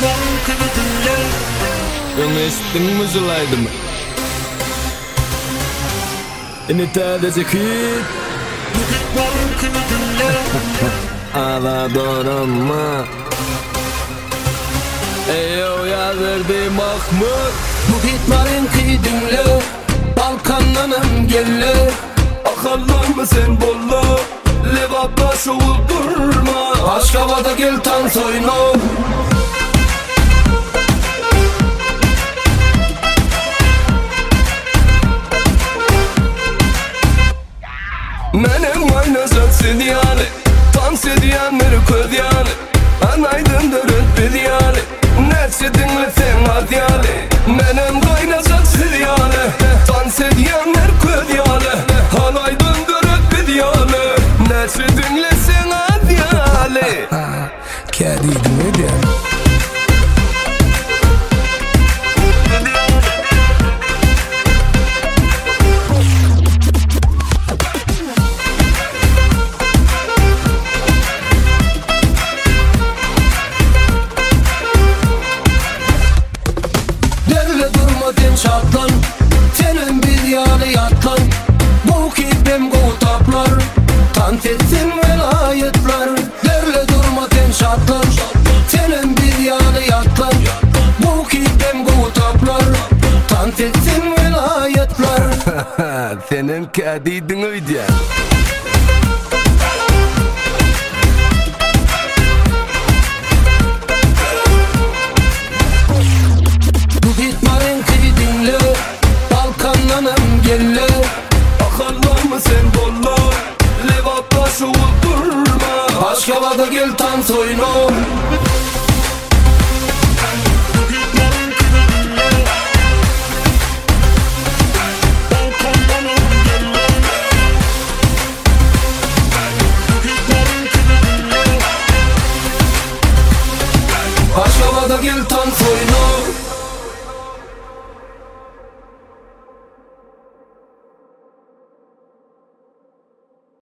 Onu esittin mi zulaydı mı? İnitade kıyıt Ağla doğrama Eyo yazırdı Mahmut Muhitlerin kıydınlı Balkanlanım gelle Akallar mı sen bolla Levapta şovul durma Aşkavada gel tan soyno Menem aynazat sediyale Tam sediyan meri ködiyale Anaydın da rötbediyale Netsedinle temadiyale Menem aynazat sediyale Tam sediyan meri ködiyale Anaydın da rötbediyale Netsedinle temadiyale Kediydim ödem Çatlan, senin bir yanı yatlan Bu kibim gutaplar Tant etsin velayetler Derle durma ten şatlan Senin bir yanı yatlan Bu kibim gutaplar Tant etsin velayetler Senin kediydin öyle gelle Akallar mı sen bolla Levapta şovul durma Aşkavada gel tan soyno